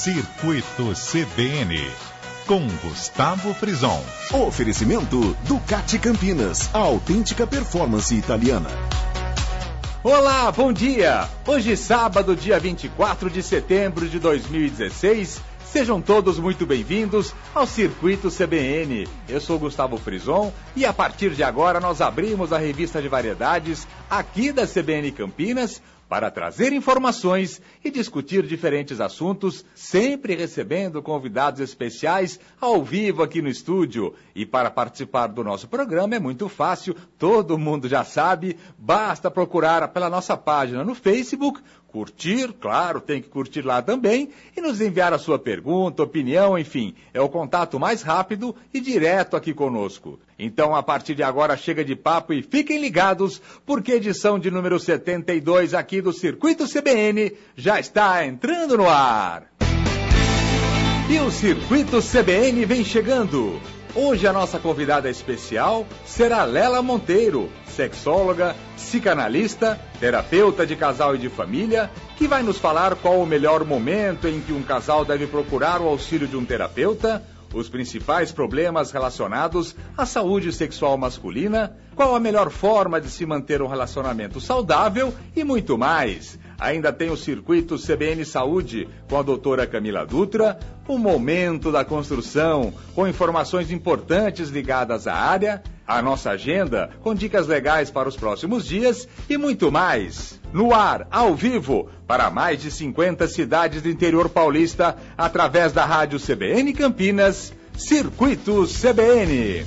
Circuito CBN, com Gustavo Frison. Oferecimento Ducati Campinas, a autêntica performance italiana. Olá, bom dia! Hoje, sábado, dia 24 de setembro de 2016. Sejam todos muito bem-vindos ao Circuito CBN. Eu sou Gustavo Frison e a partir de agora nós abrimos a revista de variedades aqui da CBN Campinas para trazer informações e discutir diferentes assuntos, sempre recebendo convidados especiais ao vivo aqui no estúdio. E para participar do nosso programa é muito fácil, todo mundo já sabe, basta procurar pela nossa página no Facebook, curtir, claro, tem que curtir lá também, e nos enviar a sua pergunta, opinião, enfim, é o contato mais rápido e direto aqui conosco. Então, a partir de agora, chega de papo e fiquem ligados, porque a edição de número 72 aqui do Circuito CBN já está entrando no ar. E o Circuito CBN vem chegando. Hoje a nossa convidada especial será Lela Monteiro, sexóloga, psicanalista, terapeuta de casal e de família, que vai nos falar qual o melhor momento em que um casal deve procurar o auxílio de um terapeuta, os principais problemas relacionados à saúde sexual masculina, qual a melhor forma de se manter um relacionamento saudável e muito mais. Ainda tem o Circuito CBN Saúde com a doutora Camila Dutra, o Momento da Construção, com informações importantes ligadas à área, a nossa agenda com dicas legais para os próximos dias e muito mais. No ar, ao vivo, para mais de 50 cidades do interior paulista, através da Rádio CBN Campinas, Circuito CBN.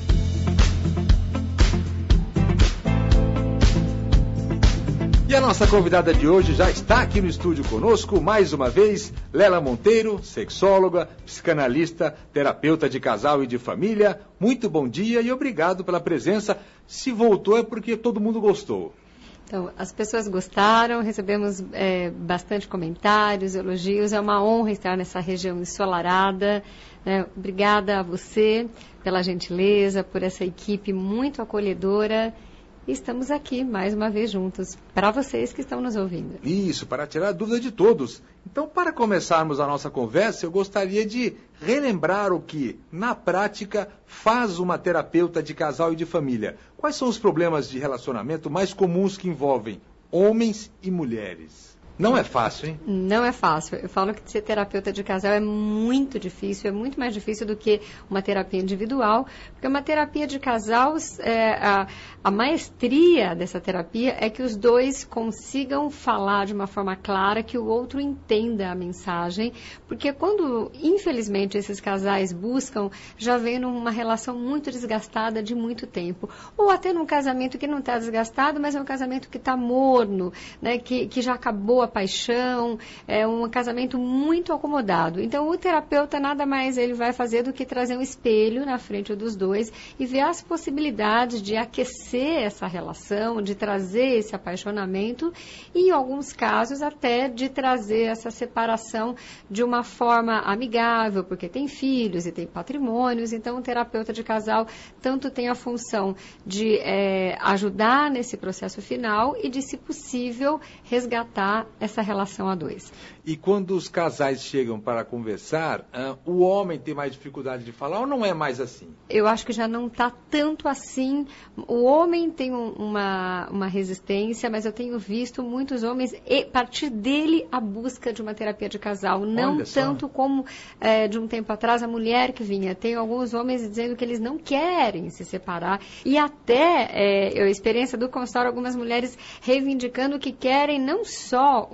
E a nossa convidada de hoje já está aqui no estúdio conosco, mais uma vez, Lela Monteiro, sexóloga, psicanalista, terapeuta de casal e de família. Muito bom dia e obrigado pela presença. Se voltou é porque todo mundo gostou. Então, as pessoas gostaram, recebemos bastante comentários, elogios. É uma honra estar nessa região ensolarada, né? Obrigada a você pela gentileza, por essa equipe muito acolhedora. E estamos aqui mais uma vez juntos, para vocês que estão nos ouvindo. Isso, para tirar a dúvida de todos. Então, para começarmos a nossa conversa, eu gostaria de relembrar o que, na prática, faz uma terapeuta de casal e de família. Quais são os problemas de relacionamento mais comuns que envolvem homens e mulheres? Não é fácil, hein? Não é fácil. Eu falo que ser terapeuta de casal é muito difícil, é muito mais difícil do que uma terapia individual, porque uma terapia de casal, a maestria dessa terapia é que os dois consigam falar de uma forma clara, que o outro entenda a mensagem, porque quando, infelizmente, esses casais buscam, já vem numa relação muito desgastada de muito tempo, ou até num casamento que não está desgastado, mas é um casamento que está morno, né, que já acabou a paixão, é um casamento muito acomodado. Então, o terapeuta nada mais ele vai fazer do que trazer um espelho na frente dos dois e ver as possibilidades de aquecer essa relação, de trazer esse apaixonamento e, em alguns casos, até de trazer essa separação de uma forma amigável, porque tem filhos e tem patrimônios. Então, o terapeuta de casal tanto tem a função de ajudar nesse processo final e de, se possível, resgatar essa relação a dois. E quando os casais chegam para conversar, o homem tem mais dificuldade de falar ou não é mais assim? Eu acho que já não está tanto assim. O homem tem uma resistência, mas eu tenho visto muitos homens, a partir dele, a busca de uma terapia de casal. Não tanto como de um tempo atrás a mulher que vinha. Tem alguns homens dizendo que eles não querem se separar. E até a experiência do consultório, algumas mulheres reivindicando que querem não só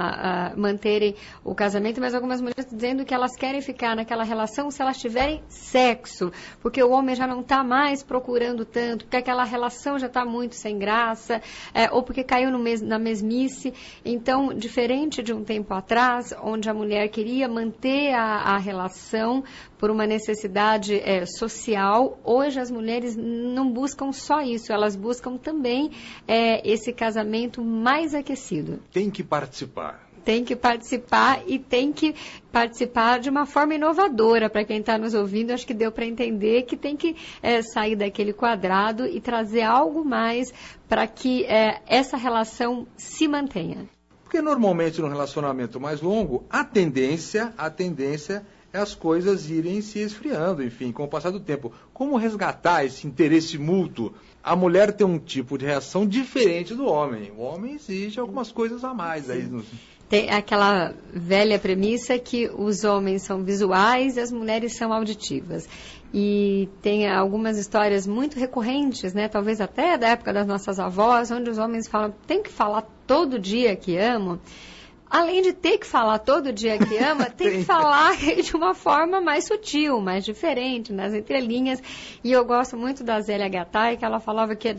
manterem o casamento, mas algumas mulheres dizendo que elas querem ficar naquela relação se elas tiverem sexo, porque o homem já não está mais procurando tanto, porque aquela relação já está muito sem graça, ou porque caiu na mesmice. Então, diferente de um tempo atrás, onde a mulher queria manter a relação por uma necessidade social, hoje as mulheres não buscam só isso, elas buscam também esse casamento mais aquecido. Tem que participar. Tem que participar e tem que participar de uma forma inovadora. Para quem está nos ouvindo, acho que deu para entender que tem que sair daquele quadrado e trazer algo mais para que essa relação se mantenha. Porque normalmente no relacionamento mais longo, a tendência é as coisas irem se esfriando, enfim, com o passar do tempo. Como resgatar esse interesse mútuo? A mulher tem um tipo de reação diferente do homem. O homem exige algumas coisas a mais. Aí Tem aquela velha premissa que os homens são visuais e as mulheres são auditivas. E tem algumas histórias muito recorrentes, né? Talvez até da época das nossas avós, onde os homens falam, tem que falar todo dia que amo. Além de ter que falar todo dia que ama, tem que falar de uma forma mais sutil, mais diferente, nas entrelinhas. E eu gosto muito da Zélia Gattai, que ela falava que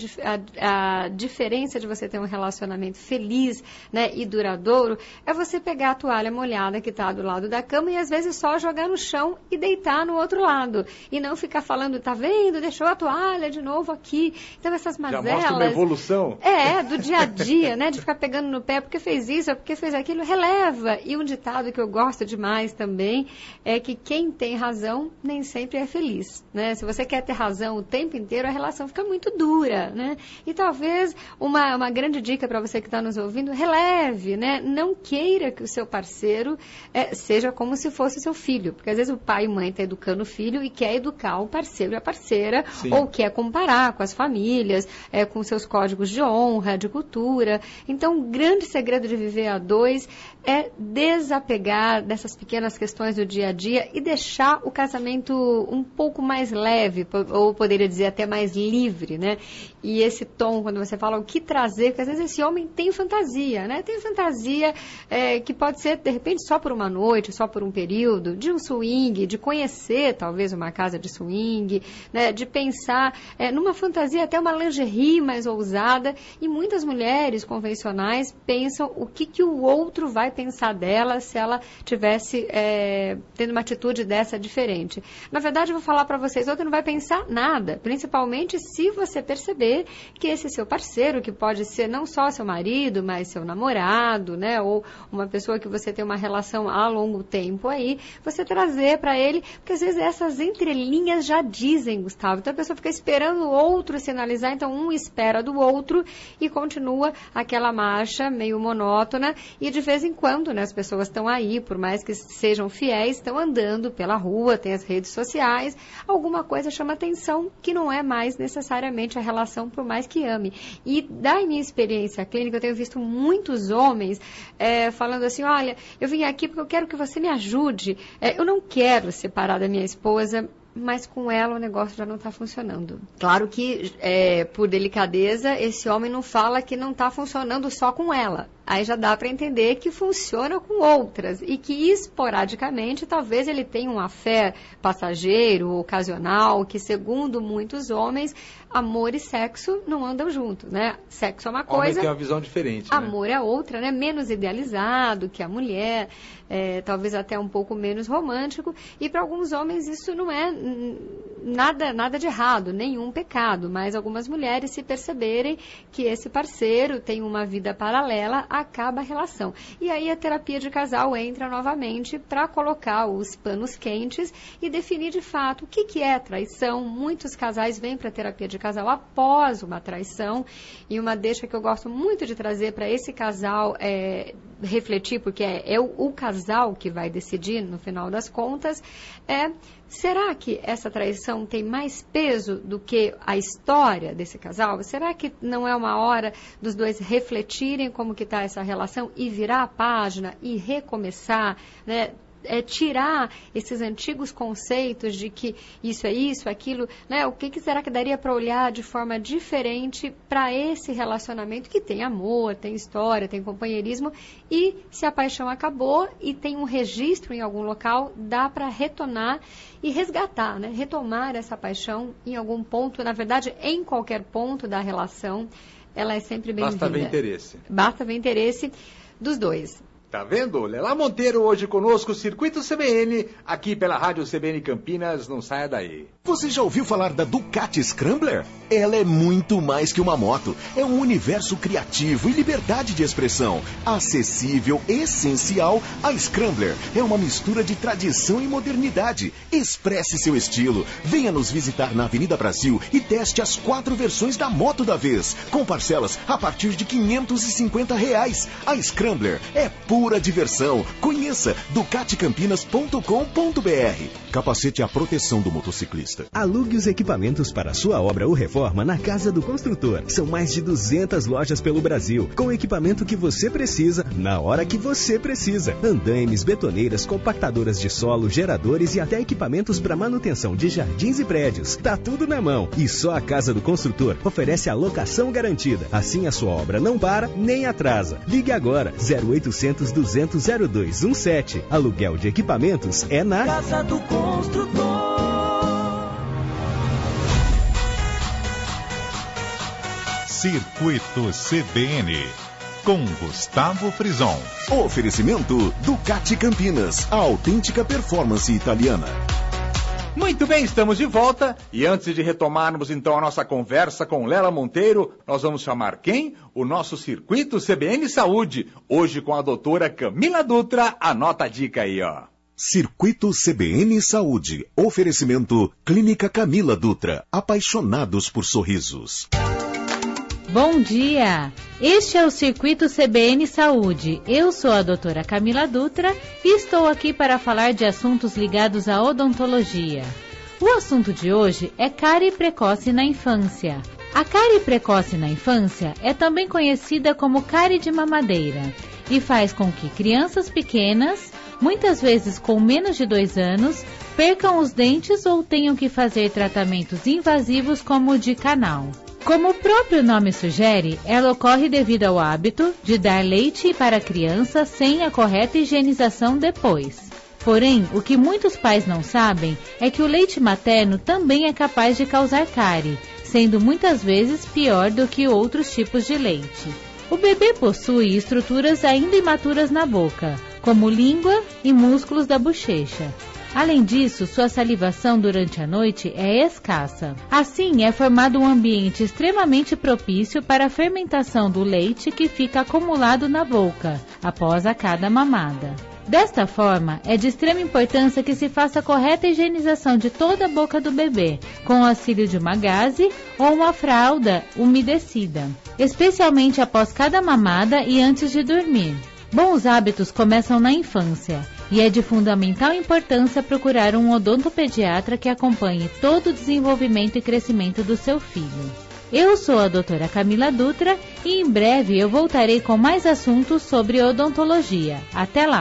a diferença de você ter um relacionamento feliz, né, e duradouro é você pegar a toalha molhada que está do lado da cama e às vezes só jogar no chão e deitar no outro lado. E não ficar falando, tá vendo, deixou a toalha de novo aqui. Então essas mazelas... Já mostra uma evolução. Do dia a dia, né, de ficar pegando no pé porque fez isso, porque fez aquilo. Releva. E um ditado que eu gosto demais também é que quem tem razão nem sempre é feliz, né? Se você quer ter razão o tempo inteiro, a relação fica muito dura, né? E talvez uma grande dica para você que está nos ouvindo, releve, né? Não queira que o seu parceiro seja como se fosse seu filho, porque às vezes o pai e mãe está educando o filho e quer educar o parceiro e a parceira, Sim. ou quer comparar com as famílias, com seus códigos de honra, de cultura. Então, um grande segredo de viver a dois é desapegar dessas pequenas questões do dia a dia e deixar o casamento um pouco mais leve, ou poderia dizer até mais livre, né? E esse tom, quando você fala o que trazer, porque às vezes esse homem tem fantasia, né? Tem fantasia que pode ser, de repente, só por uma noite, só por um período, de um swing, de conhecer, talvez, uma casa de swing, né? De pensar numa fantasia, até uma lingerie mais ousada, e muitas mulheres convencionais pensam o que o outro vai pensar dela se ela tivesse tendo uma atitude dessa diferente. Na verdade, eu vou falar para vocês, o outro não vai pensar nada, principalmente se você perceber que esse seu parceiro, que pode ser não só seu marido, mas seu namorado, né, ou uma pessoa que você tem uma relação a longo tempo aí, você trazer para ele, porque às vezes essas entrelinhas já dizem, Gustavo, então a pessoa fica esperando o outro sinalizar, então um espera do outro e continua aquela marcha meio monótona e de vez em quando, né, as pessoas estão aí, por mais que sejam fiéis, estão andando pela rua, tem as redes sociais, alguma coisa chama atenção que não é mais necessariamente a relação, por mais que ame. E da minha experiência clínica, eu tenho visto muitos homens falando assim, olha, eu vim aqui porque eu quero que você me ajude, eu não quero separar da minha esposa, mas com ela o negócio já não está funcionando. Claro que, por delicadeza, esse homem não fala que não está funcionando só com ela. Aí já dá para entender que funciona com outras e que esporadicamente talvez ele tenha um affair passageiro, ocasional, que segundo muitos homens, amor e sexo não andam juntos, né? Sexo é uma coisa... O homem tem uma visão diferente, amor é outra, né? Menos idealizado que a mulher, talvez até um pouco menos romântico. E para alguns homens isso não é nada de errado, nenhum pecado. Mas algumas mulheres, se perceberem que esse parceiro tem uma vida paralela, acaba a relação. E aí a terapia de casal entra novamente para colocar os panos quentes e definir de fato o que é traição. Muitos casais vêm para a terapia de casal após uma traição. E uma deixa que eu gosto muito de trazer para esse casal refletir, porque é o casal que vai decidir no final das contas, será que essa traição tem mais peso do que a história desse casal? Será que não é uma hora dos dois refletirem como que está essa relação e virar a página e recomeçar, né? Tirar esses antigos conceitos de que isso é isso, aquilo, né? O que será que daria para olhar de forma diferente para esse relacionamento que tem amor, tem história, tem companheirismo, e se a paixão acabou e tem um registro em algum local, dá para retornar e resgatar, né? Retomar essa paixão em algum ponto, na verdade, em qualquer ponto da relação, ela é sempre bem-vinda. Basta ver interesse. Basta ver interesse dos dois. Tá vendo? Lela Monteiro hoje conosco, Circuito CBN, aqui pela Rádio CBN Campinas, não saia daí. Você já ouviu falar da Ducati Scrambler? Ela é muito mais que uma moto. É um universo criativo e liberdade de expressão. Acessível, essencial, a Scrambler é uma mistura de tradição e modernidade. Expresse seu estilo. Venha nos visitar na Avenida Brasil e teste as 4 versões da moto da vez, com parcelas a partir de R$550. A Scrambler é pura diversão. Conheça ducaticampinas.com.br. Capacete à proteção do motociclista. Alugue os equipamentos para sua obra ou reforma na Casa do Construtor. São mais de 200 lojas pelo Brasil, com o equipamento que você precisa, na hora que você precisa. Andaimes, betoneiras, compactadoras de solo, geradores e até equipamentos para manutenção de jardins e prédios. Tá tudo na mão. E só a Casa do Construtor oferece a locação garantida. Assim a sua obra não para nem atrasa. Ligue agora, 0800 200 0217. Aluguel de equipamentos é na Casa do Construtor. Circuito CBN, com Gustavo Frison. Oferecimento Ducati Campinas, a autêntica performance italiana. Muito bem, estamos de volta e antes de retomarmos então a nossa conversa com Lela Monteiro, nós vamos chamar quem? O nosso Circuito CBN Saúde, hoje com a doutora Camila Dutra. Anota a dica aí, ó. Circuito CBN Saúde, oferecimento Clínica Camila Dutra, apaixonados por sorrisos. Bom dia! Este é o Circuito CBN Saúde. Eu sou a doutora Camila Dutra e estou aqui para falar de assuntos ligados à odontologia. O assunto de hoje é cárie precoce na infância. A cárie precoce na infância é também conhecida como cárie de mamadeira e faz com que crianças pequenas, muitas vezes com menos de 2 anos, percam os dentes ou tenham que fazer tratamentos invasivos como o de canal. Como o próprio nome sugere, ela ocorre devido ao hábito de dar leite para a criança sem a correta higienização depois. Porém, o que muitos pais não sabem é que o leite materno também é capaz de causar cárie, sendo muitas vezes pior do que outros tipos de leite. O bebê possui estruturas ainda imaturas na boca, como língua e músculos da bochecha. Além disso, sua salivação durante a noite é escassa. Assim, é formado um ambiente extremamente propício para a fermentação do leite que fica acumulado na boca, após a cada mamada. Desta forma, é de extrema importância que se faça a correta higienização de toda a boca do bebê, com o auxílio de uma gaze ou uma fralda umedecida, especialmente após cada mamada e antes de dormir. Bons hábitos começam na infância e é de fundamental importância procurar um odontopediatra que acompanhe todo o desenvolvimento e crescimento do seu filho. Eu sou a doutora Camila Dutra e em breve eu voltarei com mais assuntos sobre odontologia. Até lá!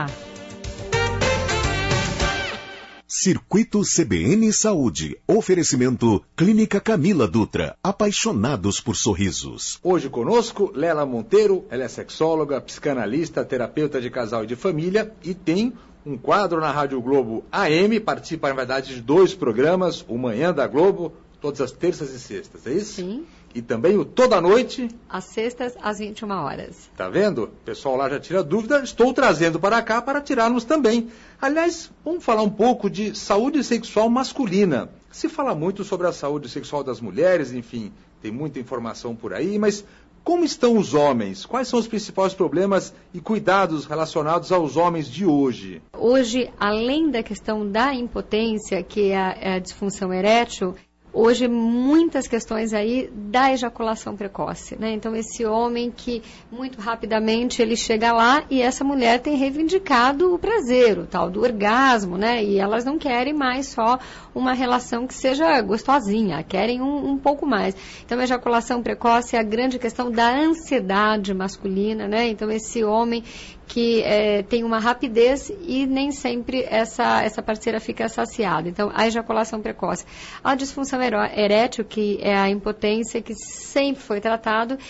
Circuito CBN Saúde, oferecimento Clínica Camila Dutra, apaixonados por sorrisos. Hoje conosco, Lela Monteiro, ela é sexóloga, psicanalista, terapeuta de casal e de família e tem um quadro na Rádio Globo AM, participa na verdade de 2 programas, o Manhã da Globo, todas as terças e sextas, é isso? Sim. E também o Toda Noite. Às sextas, às 21 horas. Tá vendo? O pessoal lá já tira dúvida, estou trazendo para cá para tirarmos também. Aliás, vamos falar um pouco de saúde sexual masculina. Se fala muito sobre a saúde sexual das mulheres, enfim, tem muita informação por aí, mas como estão os homens? Quais são os principais problemas e cuidados relacionados aos homens de hoje? Hoje, além da questão da impotência, que é a disfunção erétil, hoje muitas questões aí da ejaculação precoce, né? Então esse homem que muito rapidamente ele chega lá e essa mulher tem reivindicado o prazer, o tal do orgasmo, né? E elas não querem mais só uma relação que seja gostosinha, querem um pouco mais. Então a ejaculação precoce é a grande questão da ansiedade masculina, né? Então esse homem que tem uma rapidez e nem sempre essa parceira fica saciada. Então, a ejaculação precoce. A disfunção erétil, que é a impotência, que sempre foi tratado,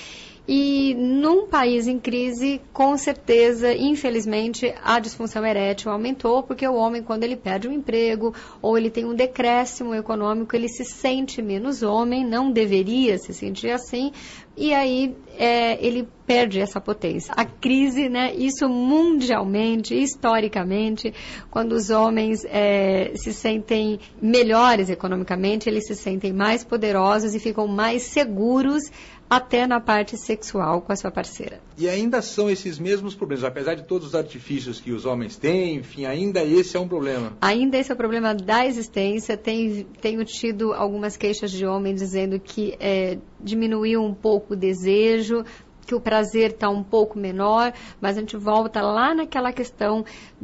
E num país em crise, com certeza, infelizmente, a disfunção erétil aumentou, porque o homem, quando ele perde um emprego, ou ele tem um decréscimo econômico, ele se sente menos homem, não deveria se sentir assim, e aí ele perde essa potência. A crise, né, isso mundialmente, historicamente, quando os homens se sentem melhores economicamente, eles se sentem mais poderosos e ficam mais seguros até na parte sexual com a sua parceira. E ainda são esses mesmos problemas, apesar de todos os artifícios que os homens têm, enfim, ainda esse é um problema. Ainda esse é o problema da existência. Tenho tido algumas queixas de homens dizendo que diminuiu um pouco o desejo, que o prazer está um pouco menor, mas a gente volta lá naquela questão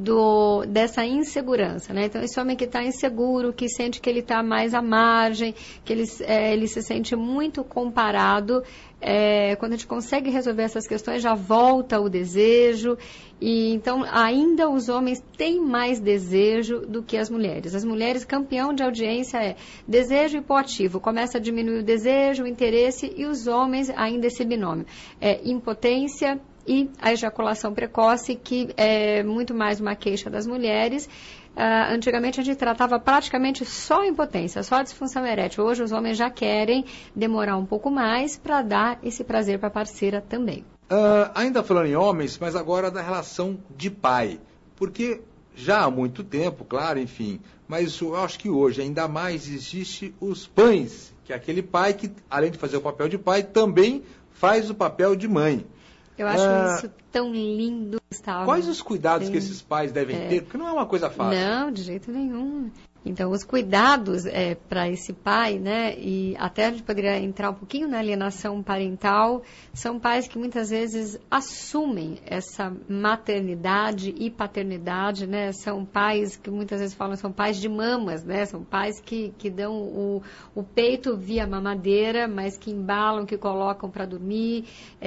dessa insegurança, né? Então, esse homem que está inseguro, que sente que ele está mais à margem, que ele se sente muito comparado, quando a gente consegue resolver essas questões, já volta o desejo. E então, ainda os homens têm mais desejo do que as mulheres. As mulheres, campeão de audiência é desejo hipoativo. Começa a diminuir o desejo, o interesse, e os homens, ainda esse binômio. Impotência e a ejaculação precoce, que é muito mais uma queixa das mulheres. Antigamente a gente tratava praticamente só a impotência, só a disfunção erétil. Hoje os homens já querem demorar um pouco mais para dar esse prazer para a parceira também. Ainda falando em homens, mas agora da relação de pai. Porque já há muito tempo, claro, enfim, mas eu acho que hoje ainda mais existe os pães, que é aquele pai que, além de fazer o papel de pai, também faz o papel de mãe. Eu acho isso tão lindo, Gustavo. Quais os cuidados que esses pais devem ter? Porque não é uma coisa fácil. Não, de jeito nenhum. Então, os cuidados para esse pai, né, e até a gente poderia entrar um pouquinho na alienação parental, são pais que muitas vezes assumem essa maternidade e paternidade, né, são pais que muitas vezes falam, são pais de mamas, né, são pais que dão o peito via mamadeira, mas que embalam, que colocam para dormir,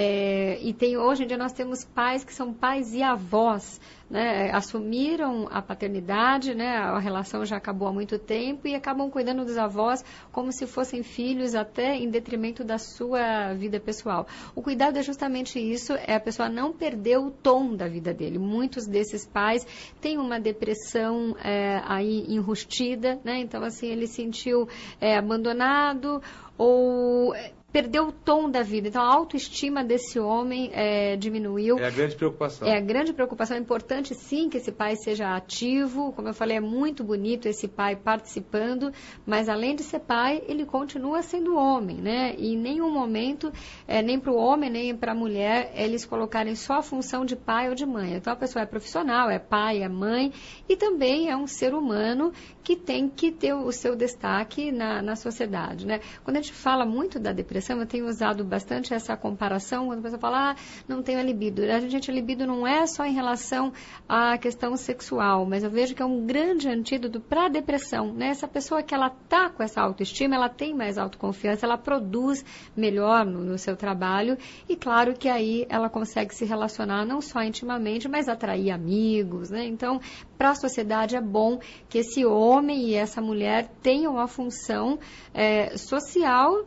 hoje em dia nós temos pais que são pais e avós, né, assumiram a paternidade, né, a relação já acabou há muito tempo e acabam cuidando dos avós como se fossem filhos, até em detrimento da sua vida pessoal. O cuidado é justamente isso, é a pessoa não perder o tom da vida dele. Muitos desses pais têm uma depressão aí enrustida, né, então assim, ele se sentiu abandonado ou perdeu o tom da vida. Então, a autoestima desse homem diminuiu. É a grande preocupação. É a grande preocupação. É importante, sim, que esse pai seja ativo. Como eu falei, é muito bonito esse pai participando, mas, além de ser pai, ele continua sendo homem, né? E em nenhum momento, nem para o homem, nem para a mulher, eles colocarem só a função de pai ou de mãe. Então, a pessoa é profissional, é pai, é mãe, e também é um ser humano que tem que ter o seu destaque na sociedade, né? Quando a gente fala muito da depressão, eu tenho usado bastante essa comparação, quando a pessoa fala, não tenho a libido. A libido não é só em relação à questão sexual, mas eu vejo que é um grande antídoto para a depressão, né? Essa pessoa que ela está com essa autoestima, ela tem mais autoconfiança, ela produz melhor no seu trabalho e, claro, que aí ela consegue se relacionar não só intimamente, mas atrair amigos, né? Então, para a sociedade é bom que esse homem e essa mulher tenham uma função social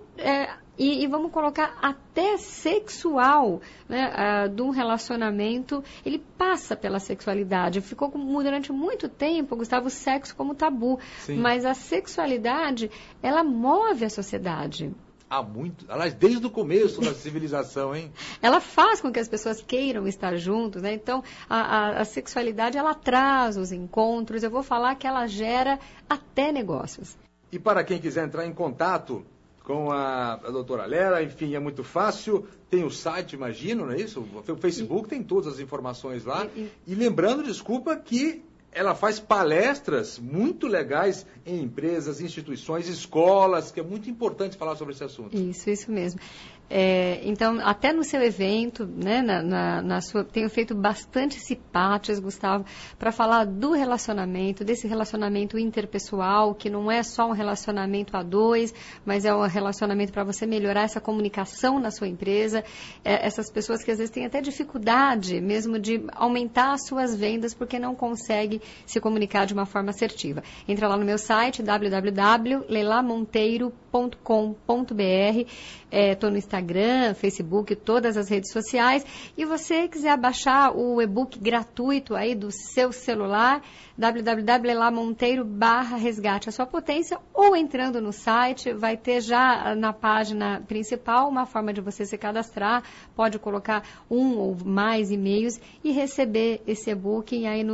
e vamos colocar até sexual, né, de um relacionamento, ele passa pela sexualidade. Ficou durante muito tempo, Gustavo, o sexo como tabu. Sim. Mas a sexualidade, ela move a sociedade. Aliás, desde o começo da civilização, hein? Ela faz com que as pessoas queiram estar juntos, né? Então, a sexualidade, ela traz os encontros. Eu vou falar que ela gera até negócios. E para quem quiser entrar em contato com a doutora Lera, enfim, é muito fácil. Tem o site, imagino, não é isso? O Facebook tem todas as informações lá. E lembrando, desculpa, que ela faz palestras muito legais em empresas, instituições, escolas, que é muito importante falar sobre esse assunto. Isso mesmo. Então, até no seu evento, né, tenho feito bastante cipates, Gustavo, para falar do relacionamento, desse relacionamento interpessoal, que não é só um relacionamento a dois, mas é um relacionamento para você melhorar essa comunicação na sua empresa. Essas pessoas que às vezes têm até dificuldade mesmo de aumentar as suas vendas porque não conseguem se comunicar de uma forma assertiva. Entra lá no meu site, www.leilamonteiro.com. Estou no Instagram, Facebook, todas as redes sociais. E você quiser baixar o e-book gratuito aí do seu celular, www.elamonteiro.com/resgate a sua potência, ou entrando no site, vai ter já na página principal uma forma de você se cadastrar, pode colocar um ou mais e-mails e receber esse e-book. E aí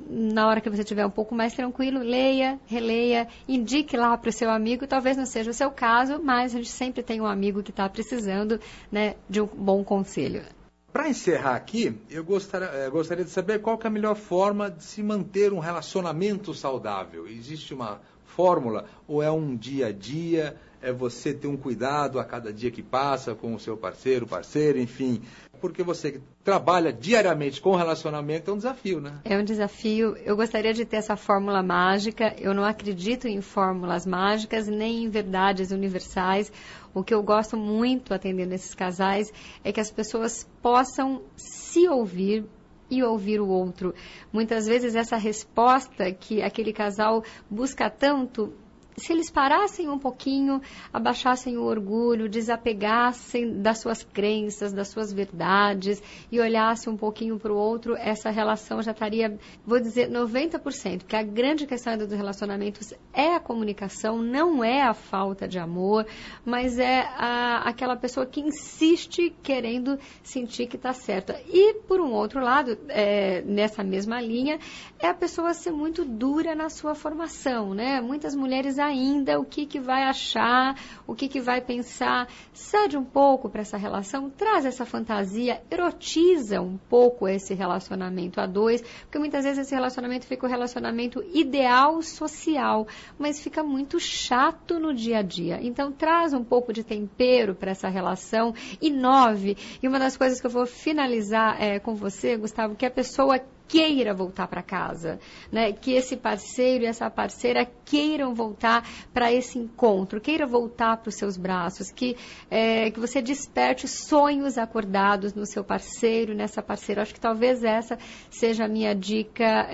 na hora que você estiver um pouco mais tranquilo, leia, releia, indique lá para o seu amigo. Talvez não seja o seu caso, mas a gente sempre tem um amigo que está precisando, né, de um bom conselho. Para encerrar aqui, eu gostaria de saber qual que é a melhor forma de se manter um relacionamento saudável. Existe uma fórmula ou é um dia a dia? É você ter um cuidado a cada dia que passa com o seu parceiro, parceira, enfim. Porque você que trabalha diariamente com relacionamento é um desafio, né? É um desafio. Eu gostaria de ter essa fórmula mágica. Eu não acredito em fórmulas mágicas, nem em verdades universais. O que eu gosto muito atendendo esses casais é que as pessoas possam se ouvir e ouvir o outro. Muitas vezes essa resposta que aquele casal busca tanto, se eles parassem um pouquinho, abaixassem o orgulho, desapegassem das suas crenças, das suas verdades e olhassem um pouquinho para o outro, essa relação já estaria, vou dizer, 90%. Porque a grande questão dos relacionamentos é a comunicação, não é a falta de amor, mas é aquela pessoa que insiste querendo sentir que está certa. E, por um outro lado, nessa mesma linha, é a pessoa ser muito dura na sua formação, né? Muitas mulheres ainda, o que vai achar, o que vai pensar, cede um pouco para essa relação, traz essa fantasia, erotiza um pouco esse relacionamento a dois, porque muitas vezes esse relacionamento fica o relacionamento ideal social, mas fica muito chato no dia a dia. Então, traz um pouco de tempero para essa relação, inove. E uma das coisas que eu vou finalizar com você, Gustavo, que a pessoa queira voltar para casa, né? Que esse parceiro e essa parceira queiram voltar para esse encontro, queira voltar para os seus braços, que você desperte sonhos acordados no seu parceiro, nessa parceira. Acho que talvez essa seja a minha dica.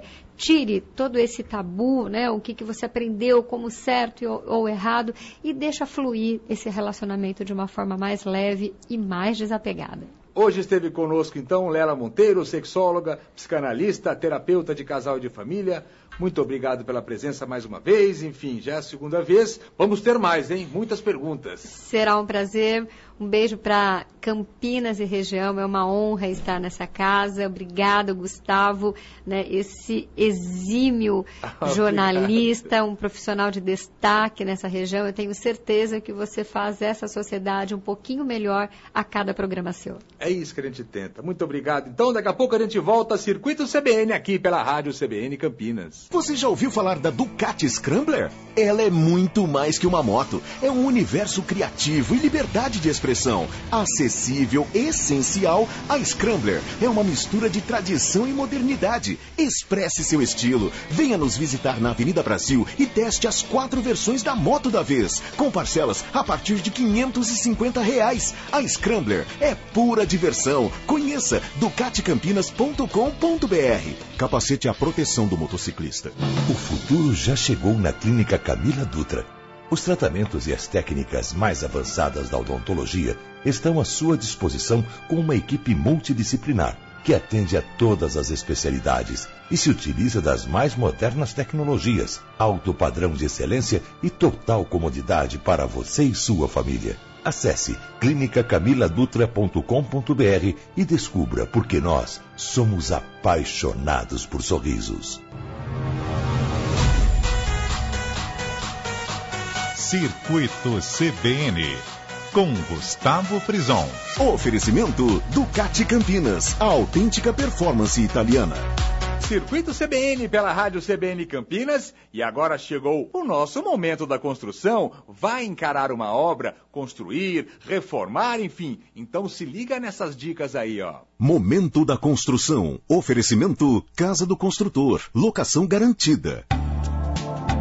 Tire todo esse tabu, né? O que você aprendeu como certo ou errado, e deixa fluir esse relacionamento de uma forma mais leve e mais desapegada. Hoje esteve conosco, então, Lela Monteiro, sexóloga, psicanalista, terapeuta de casal e de família. Muito obrigado pela presença mais uma vez. Enfim, já é a segunda vez. Vamos ter mais, hein? Muitas perguntas. Será um prazer. Um beijo para Campinas e região. É uma honra estar nessa casa. Obrigado, Gustavo, né? Esse exímio jornalista, um profissional de destaque nessa região. Eu tenho certeza que você faz essa sociedade um pouquinho melhor a cada programa seu. É isso que a gente tenta. Muito obrigado. Então, daqui a pouco a gente volta a Circuito CBN aqui pela Rádio CBN Campinas. Você já ouviu falar da Ducati Scrambler? Ela é muito mais que uma moto. É um universo criativo e liberdade de expressão. Acessível, essencial, a Scrambler é uma mistura de tradição e modernidade. Expresse seu estilo. Venha nos visitar na Avenida Brasil e teste as 4 versões da moto da vez, com parcelas a partir de R$550. A Scrambler é pura diversão. Conheça ducaticampinas.com.br. Capacete à proteção do motociclista. O futuro já chegou na Clínica Camila Dutra. Os tratamentos e as técnicas mais avançadas da odontologia estão à sua disposição com uma equipe multidisciplinar que atende a todas as especialidades e se utiliza das mais modernas tecnologias, alto padrão de excelência e total comodidade para você e sua família. Acesse clinicacamiladutra.com.br e descubra por que nós somos apaixonados por sorrisos. Circuito CBN, com Gustavo Frison. Oferecimento Ducati Campinas, a autêntica performance italiana. Circuito CBN pela Rádio CBN Campinas, e agora chegou o nosso momento da construção. Vai encarar uma obra, construir, reformar, enfim. Então se liga nessas dicas aí, ó. Momento da construção. Oferecimento Casa do Construtor. Locação garantida.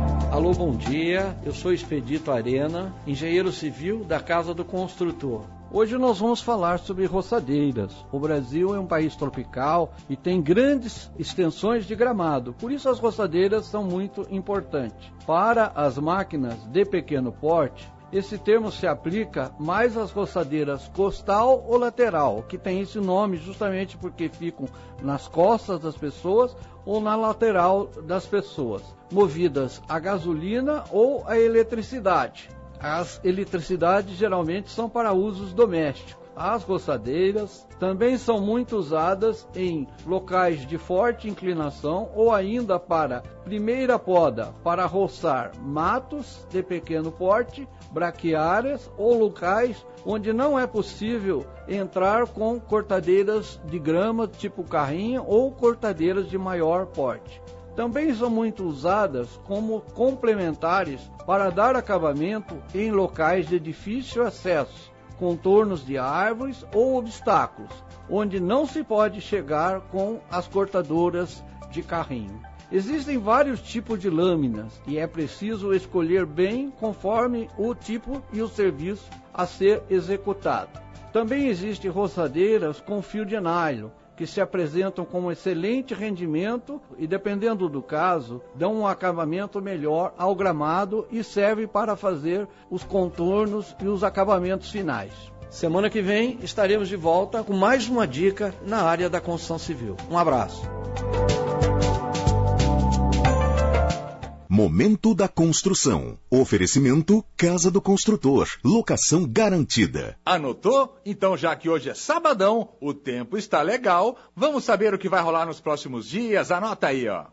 Alô, bom dia. Eu sou Expedito Arena, engenheiro civil da Casa do Construtor. Hoje nós vamos falar sobre roçadeiras. O Brasil é um país tropical e tem grandes extensões de gramado, por isso as roçadeiras são muito importantes. Para as máquinas de pequeno porte, esse termo se aplica mais às roçadeiras costal ou lateral, que tem esse nome justamente porque ficam nas costas das pessoas ou na lateral das pessoas, movidas a gasolina ou a eletricidade. As eletricidades geralmente são para usos domésticos. As roçadeiras também são muito usadas em locais de forte inclinação ou ainda para primeira poda, para roçar matos de pequeno porte, braquiárias ou locais onde não é possível entrar com cortadeiras de grama tipo carrinho ou cortadeiras de maior porte. Também são muito usadas como complementares para dar acabamento em locais de difícil acesso, contornos de árvores ou obstáculos, onde não se pode chegar com as cortadoras de carrinho. Existem vários tipos de lâminas e é preciso escolher bem conforme o tipo e o serviço a ser executado. Também existem roçadeiras com fio de nylon, que se apresentam com um excelente rendimento e, dependendo do caso, dão um acabamento melhor ao gramado e servem para fazer os contornos e os acabamentos finais. Semana que vem estaremos de volta com mais uma dica na área da construção civil. Um abraço. Momento da construção. Oferecimento Casa do Construtor. Locação garantida. Anotou? Então, já que hoje é sabadão, o tempo está legal, vamos saber o que vai rolar nos próximos dias. Anota aí, ó.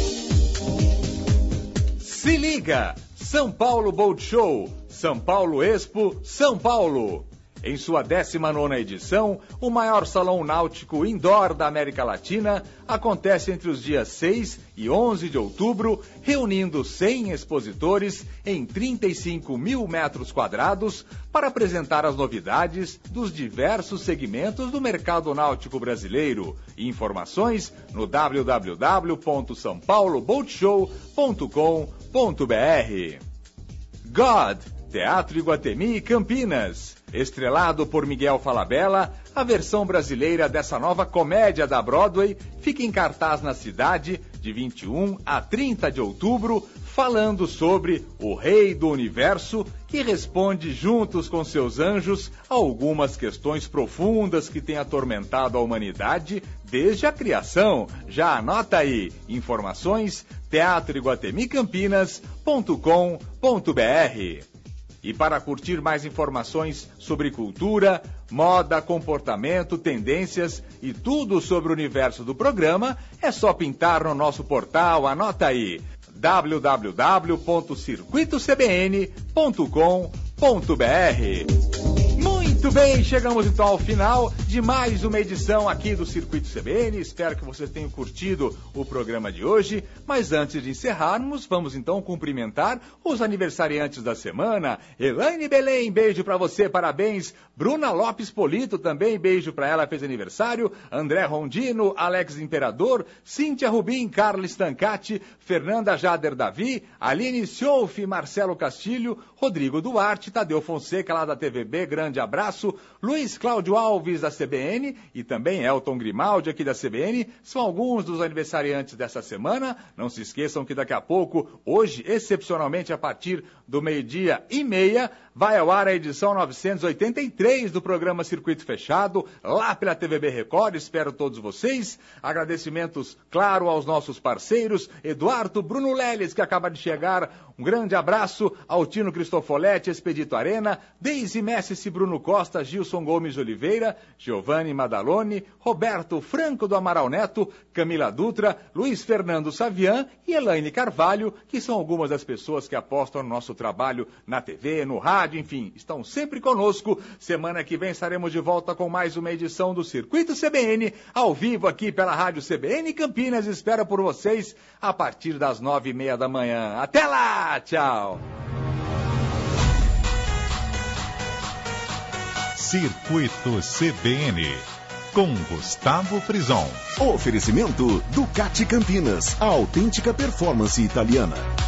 Se liga! São Paulo Boat Show, São Paulo Expo, São Paulo. Em sua 19ª edição, o maior salão náutico indoor da América Latina acontece entre os dias 6 e 11 de outubro, reunindo 100 expositores em 35 mil metros quadrados para apresentar as novidades dos diversos segmentos do mercado náutico brasileiro. Informações no www.saopauloboatshow.com.br. God, Teatro Iguatemi, Campinas. Estrelado por Miguel Falabella, a versão brasileira dessa nova comédia da Broadway fica em cartaz na cidade de 21 a 30 de outubro, falando sobre o Rei do Universo, que responde juntos com seus anjos a algumas questões profundas que têm atormentado a humanidade desde a criação. Já anota aí, informações teatroiguatemicampinas.com.br. E para curtir mais informações sobre cultura, moda, comportamento, tendências e tudo sobre o universo do programa, é só pintar no nosso portal, anota aí, www.circuitocbn.com.br. Muito bem, chegamos então ao final de mais uma edição aqui do Circuito CBN. Espero que você tenha curtido o programa de hoje. Mas antes de encerrarmos, vamos então cumprimentar os aniversariantes da semana. Elaine Belém, beijo pra você, parabéns. Bruna Lopes Polito também, beijo pra ela, fez aniversário. André Rondino, Alex Imperador, Cíntia Rubim, Carla Stancati, Fernanda Jader Davi, Aline Siouf, Marcelo Castilho, Rodrigo Duarte, Tadeu Fonseca lá da TVB, grande abraço, Luiz Cláudio Alves da CBN e também Elton Grimaldi aqui da CBN, são alguns dos aniversariantes dessa semana. Não se esqueçam que daqui a pouco, hoje, excepcionalmente a partir do 12:30, vai ao ar a edição 983 do programa Circuito Fechado, lá pela TVB Record. Espero todos vocês. Agradecimentos, claro, aos nossos parceiros, Eduardo Bruno Leles, que acaba de chegar. Um grande abraço ao Tino Cristofoletti, Expedito Arena, Deise Messi, Bruno Costa, Gilson Gomes Oliveira, Giovanni Madalone, Roberto Franco do Amaral Neto, Camila Dutra, Luiz Fernando Savian e Elaine Carvalho, que são algumas das pessoas que apostam no nosso trabalho na TV, no rádio, enfim, estão sempre conosco. Semana que vem estaremos de volta com mais uma edição do Circuito CBN, ao vivo aqui pela Rádio CBN Campinas. Espero por vocês a partir das 9:30 da manhã. Até lá, tchau! Circuito CBN, com Gustavo Frison. Oferecimento Ducati Campinas, a autêntica performance italiana.